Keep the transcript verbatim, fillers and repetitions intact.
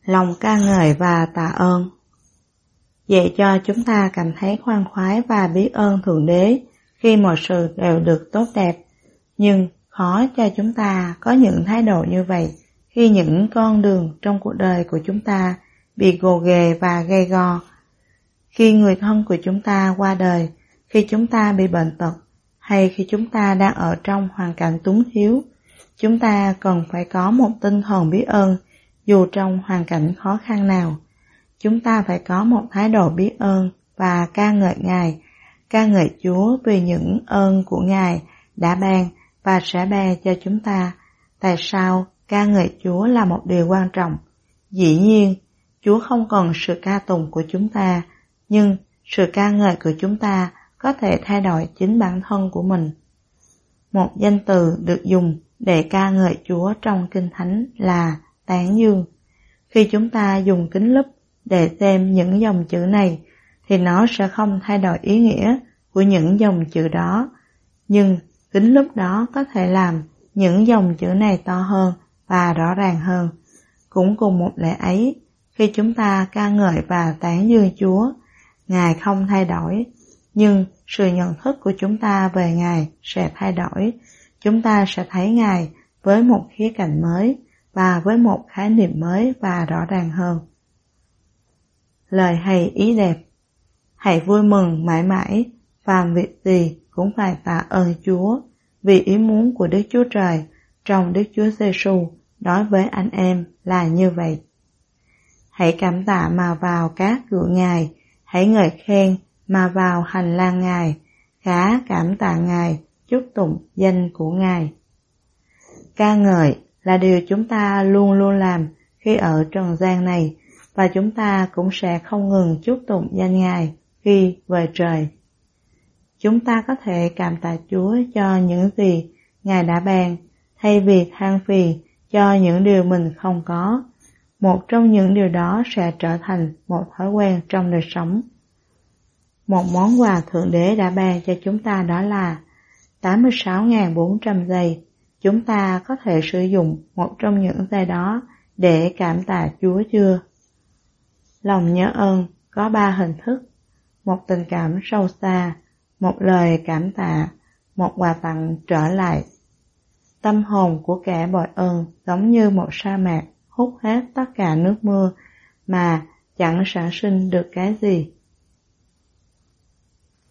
Lòng ca ngợi và tạ ơn. Dạy cho chúng ta cảm thấy khoan khoái và biết ơn Thượng Đế khi mọi sự đều được tốt đẹp, nhưng khó cho chúng ta có những thái độ như vậy khi những con đường trong cuộc đời của chúng ta bị gồ ghề và gay go. Khi người thân của chúng ta qua đời, khi chúng ta bị bệnh tật, hay khi chúng ta đang ở trong hoàn cảnh túng thiếu, chúng ta cần phải có một tinh thần biết ơn dù trong hoàn cảnh khó khăn nào. Chúng ta phải có một thái độ biết ơn và ca ngợi Ngài, ca ngợi Chúa vì những ơn của Ngài đã ban và sẽ ban cho chúng ta. Tại sao ca ngợi Chúa là một điều quan trọng? Dĩ nhiên, Chúa không cần sự ca tụng của chúng ta, nhưng sự ca ngợi của chúng ta có thể thay đổi chính bản thân của mình. Một danh từ được dùng để ca ngợi Chúa trong Kinh Thánh là tán dương. Khi chúng ta dùng kính lúp để xem những dòng chữ này, thì nó sẽ không thay đổi ý nghĩa của những dòng chữ đó, nhưng kính lúp đó có thể làm những dòng chữ này to hơn và rõ ràng hơn. Cũng cùng một lẽ ấy, khi chúng ta ca ngợi và tán dương Chúa, Ngài không thay đổi, nhưng sự nhận thức của chúng ta về Ngài sẽ thay đổi. Chúng ta sẽ thấy Ngài với một khía cạnh mới và với một khái niệm mới và rõ ràng hơn. Lời hay ý đẹp. Hãy vui mừng mãi mãi, phàm việc gì cũng phải tạ ơn Chúa, vì ý muốn của Đức Chúa Trời trong Đức Chúa Giêsu đối với anh em là như vậy. Hãy cảm tạ mà vào các cửa Ngài, hãy ngợi khen mà vào hành lang Ngài, khá cảm tạ Ngài, chúc tụng danh của Ngài. Ca ngợi là điều chúng ta luôn luôn làm khi ở trần gian này, và chúng ta cũng sẽ không ngừng chúc tụng danh Ngài khi về trời. Chúng ta có thể cảm tạ Chúa cho những gì Ngài đã ban, thay vì than phiền cho những điều mình không có. Một trong những điều đó sẽ trở thành một thói quen trong đời sống. Một món quà Thượng Đế đã ban cho chúng ta đó là tám mươi sáu nghìn bốn trăm giây. Chúng ta có thể sử dụng một trong những giây đó để cảm tạ Chúa chưa? Lòng nhớ ơn có ba hình thức: một tình cảm sâu xa, một lời cảm tạ, một quà tặng trở lại. Tâm hồn của kẻ bội ơn giống như một sa mạc hút hết tất cả nước mưa mà chẳng sản sinh được cái gì.